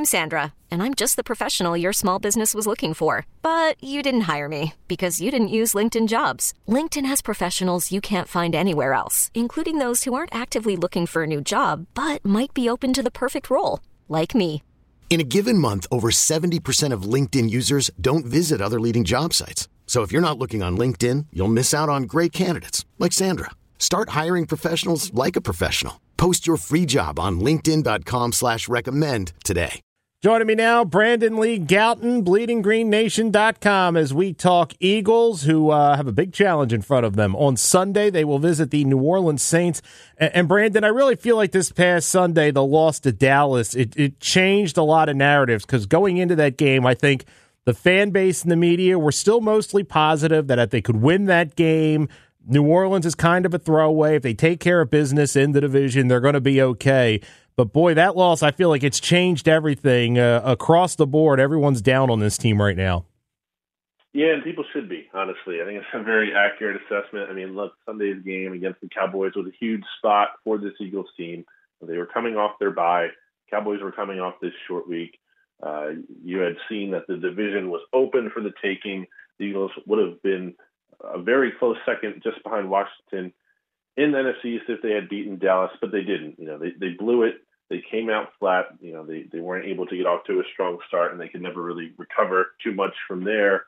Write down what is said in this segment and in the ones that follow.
I'm Sandra, and I'm just the professional your small business was looking for. But you didn't hire me because you didn't use LinkedIn Jobs. LinkedIn has professionals you can't find anywhere else, including those who aren't actively looking for a new job, but might be open to the perfect role, like me. In a given month, over 70% of LinkedIn users don't visit other leading job sites. So if you're not looking on LinkedIn, you'll miss out on great candidates like Sandra. Start hiring professionals like a professional. Post your free job on linkedin.com/recommend today. Joining me now, Brandon Lee Gowton, BleedingGreenNation.com, as we talk Eagles, who have a big challenge in front of them. On Sunday, they will visit the New Orleans Saints. And Brandon, I really feel like this past Sunday, the loss to Dallas, it changed a lot of narratives, because going into that game, I think the fan base and the media were still mostly positive that if they could win that game, New Orleans is kind of a throwaway. If they take care of business in the division, they're going to be okay. But, boy, that loss, I feel like it's changed everything across the board. Everyone's down on this team right now. Yeah, and people should be, honestly. I think it's a very accurate assessment. I mean, look, Sunday's game against the Cowboys was a huge spot for this Eagles team. They were coming off their bye. Cowboys were coming off this short week. You had seen that the division was open for the taking. The Eagles would have been a very close second just behind Washington in the NFC East if they had beaten Dallas, but they didn't. They blew it. They came out flat. They weren't able to get off to a strong start, and they could never really recover too much from there.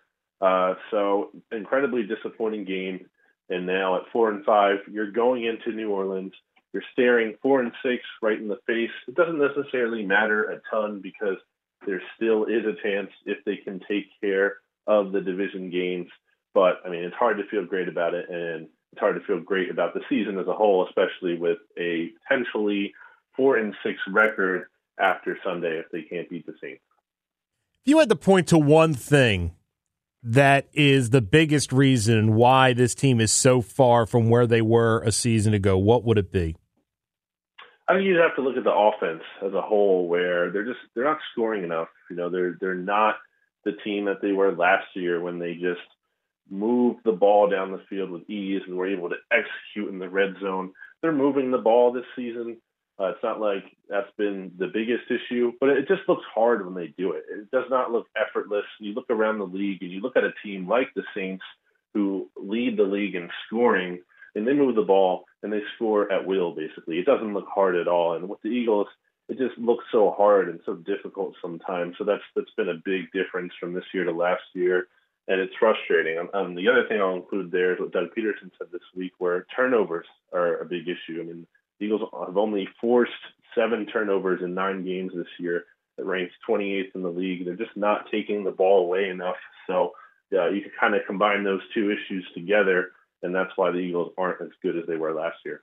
So incredibly disappointing game. And now at 4-5, you're going into New Orleans. You're staring 4-6 right in the face. It doesn't necessarily matter a ton, because there still is a chance if they can take care of the division games. But, I mean, it's hard to feel great about it, and it's hard to feel great about the season as a whole, especially with a potentially 4-6 record after Sunday if they can't beat the Saints. If you had to point to one thing that is the biggest reason why this team is so far from where they were a season ago, what would it be? I think you'd have to look at the offense as a whole, where they're not scoring enough. They're not the team that they were last year, when they just moved the ball down the field with ease and were able to execute in the red zone. They're moving the ball this season. It's not like that's been the biggest issue, but it just looks hard when they do it. It does not look effortless. You look around the league and you look at a team like the Saints, who lead the league in scoring, and they move the ball and they score at will, basically. It doesn't look hard at all. And with the Eagles, it just looks so hard and so difficult sometimes. So that's been a big difference from this year to last year, and it's frustrating. The other thing I'll include there is what Doug Peterson said this week, where turnovers are a big issue. I mean, the Eagles have only forced 7 turnovers in 9 games this year. It ranks 28th in the league. They're just not taking the ball away enough. So you can kind of combine those two issues together, and that's why the Eagles aren't as good as they were last year.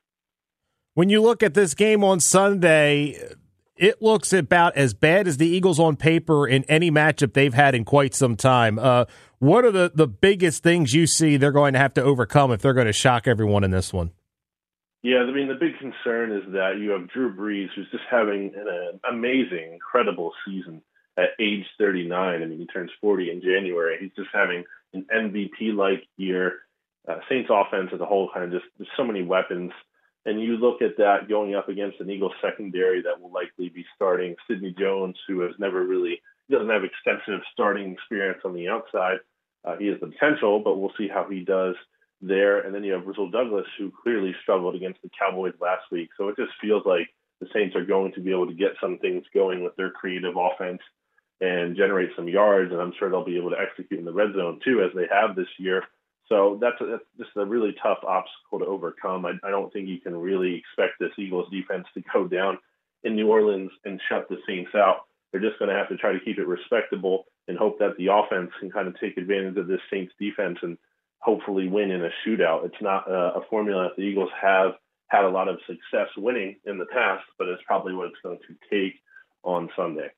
When you look at this game on Sunday, it looks about as bad as the Eagles on paper in any matchup they've had in quite some time. What are the biggest things you see they're going to have to overcome if they're going to shock everyone in this one? Yeah, I mean, the big concern is that you have Drew Brees, who's just having an amazing, incredible season at age 39. I mean, he turns 40 in January. He's just having an MVP-like year. Saints offense as a whole, kind of just, there's so many weapons. And you look at that going up against an Eagles secondary that will likely be starting Sidney Jones, who has doesn't have extensive starting experience on the outside. He has the potential, but we'll see how he does there. And then you have Rasul Douglas, who clearly struggled against the Cowboys last week. So it just feels like the Saints are going to be able to get some things going with their creative offense and generate some yards. And I'm sure they'll be able to execute in the red zone too, as they have this year. So that's just a really tough obstacle to overcome. I don't think you can really expect this Eagles defense to go down in New Orleans and shut the Saints out. They're just going to have to try to keep it respectable and hope that the offense can kind of take advantage of this Saints defense and hopefully win in a shootout. It's not a formula that the Eagles have had a lot of success winning in the past, but it's probably what it's going to take on Sunday.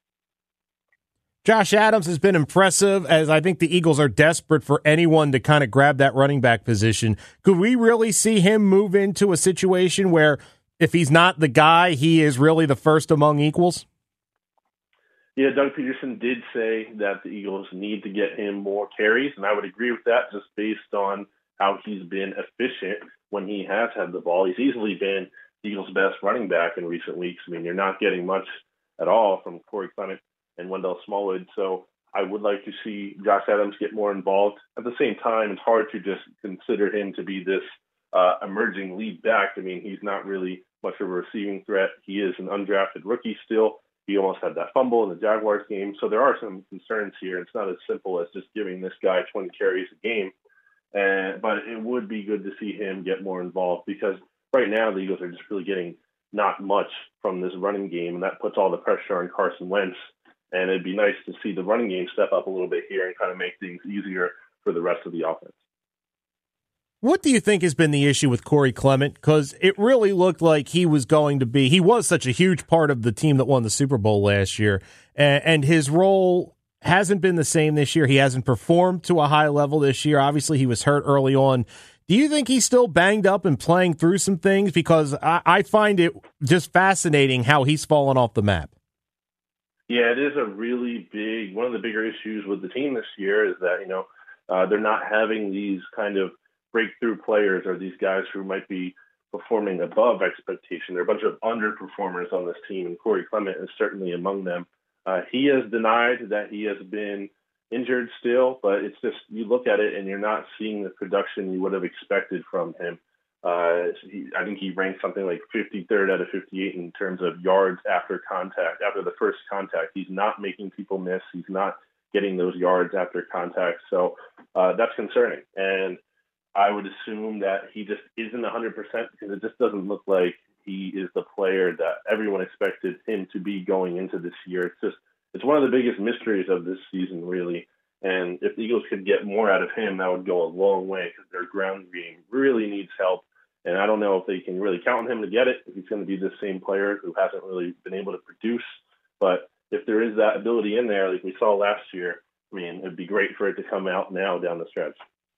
Josh Adams has been impressive, as I think the Eagles are desperate for anyone to kind of grab that running back position. Could we really see him move into a situation where if he's not the guy, he is really the first among equals? Yeah, Doug Peterson did say that the Eagles need to get him more carries, and I would agree with that just based on how he's been efficient when he has had the ball. He's easily been the Eagles' best running back in recent weeks. I mean, you're not getting much at all from Corey Clement and Wendell Smallwood. So I would like to see Josh Adams get more involved. At the same time, it's hard to just consider him to be this emerging lead back. I mean, he's not really much of a receiving threat. He is an undrafted rookie still. He almost had that fumble in the Jaguars game. So there are some concerns here. It's not as simple as just giving this guy 20 carries a game. But it would be good to see him get more involved, because right now the Eagles are just really getting not much from this running game, and that puts all the pressure on Carson Wentz. And it'd be nice to see the running game step up a little bit here and kind of make things easier for the rest of the offense. What do you think has been the issue with Corey Clement? Because it really looked like he was such a huge part of the team that won the Super Bowl last year, and his role hasn't been the same this year. He hasn't performed to a high level this year. Obviously, he was hurt early on. Do you think he's still banged up and playing through some things? Because I find it just fascinating how he's fallen off the map. Yeah, it is one of the bigger issues with the team this year is that, they're not having these kind of breakthrough players or these guys who might be performing above expectation. There are a bunch of underperformers on this team, and Corey Clement is certainly among them. He has denied that he has been injured still, but it's just, you look at it and you're not seeing the production you would have expected from him. I think he ranked something like 53rd out of 58 in terms of yards after the first contact. He's not making people miss. He's not getting those yards after contact. So that's concerning. And I would assume that he just isn't 100% because it just doesn't look like he is the player that everyone expected him to be going into this year. It's one of the biggest mysteries of this season, really. And if the Eagles could get more out of him, that would go a long way because their ground game really needs help. And I don't know if they can really count on him to get it, if he's going to be the same player who hasn't really been able to produce. But if there is that ability in there, like we saw last year, I mean, it'd be great for it to come out now down the stretch.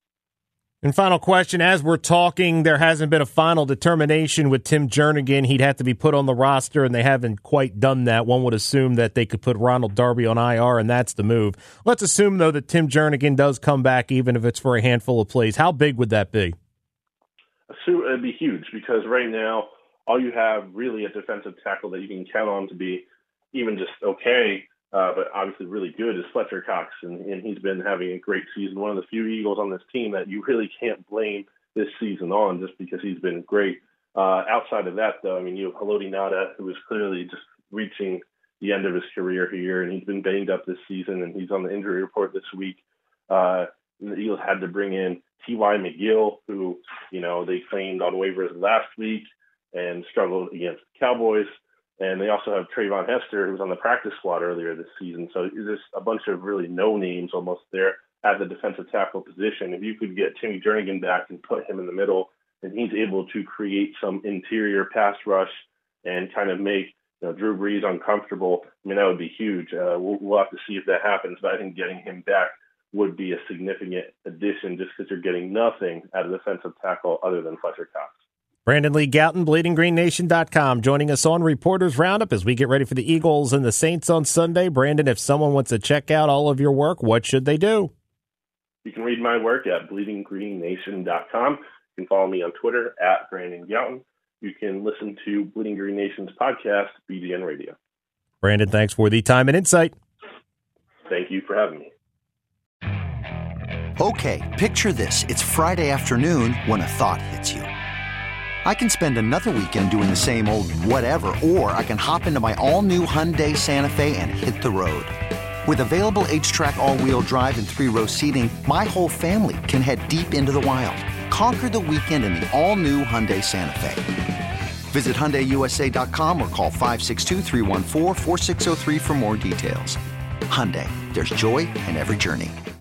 And final question, as we're talking, there hasn't been a final determination with Tim Jernigan. He'd have to be put on the roster, and they haven't quite done that. One would assume that they could put Ronald Darby on IR, and that's the move. Let's assume, though, that Tim Jernigan does come back, even if it's for a handful of plays. How big would that be? It'd be huge, because right now, all you have really a defensive tackle that you can count on to be even just okay, but obviously really good, is Fletcher Cox, and he's been having a great season. One of the few Eagles on this team that you really can't blame this season on, just because he's been great. Outside of that, though, I mean, you have Haloti Ngata, who is clearly just reaching the end of his career here, and he's been banged up this season, and he's on the injury report this week. The Eagles had to bring in T.Y. McGill, who, they claimed on waivers last week and struggled against the Cowboys. And they also have Trayvon Hester, who was on the practice squad earlier this season. So there's a bunch of really no names almost there at the defensive tackle position. If you could get Timmy Jernigan back and put him in the middle, and he's able to create some interior pass rush and kind of make Drew Brees uncomfortable, I mean, that would be huge. We'll have to see if that happens, but I think getting him back would be a significant addition, just because you're getting nothing out of defensive tackle other than Fletcher Cox. Brandon Lee Gowton, BleedingGreenNation.com, joining us on Reporters Roundup as we get ready for the Eagles and the Saints on Sunday. Brandon, if someone wants to check out all of your work, what should they do? You can read my work at BleedingGreenNation.com. You can follow me on Twitter at Brandon Gowton. You can listen to Bleeding Green Nation's podcast, BGN Radio. Brandon, thanks for the time and insight. Thank you for having me. Okay, picture this. It's Friday afternoon when a thought hits you. I can spend another weekend doing the same old whatever, or I can hop into my all-new Hyundai Santa Fe and hit the road. With available H-Track all-wheel drive and 3-row seating, my whole family can head deep into the wild. Conquer the weekend in the all-new Hyundai Santa Fe. Visit HyundaiUSA.com or call 562-314-4603 for more details. Hyundai, there's joy in every journey.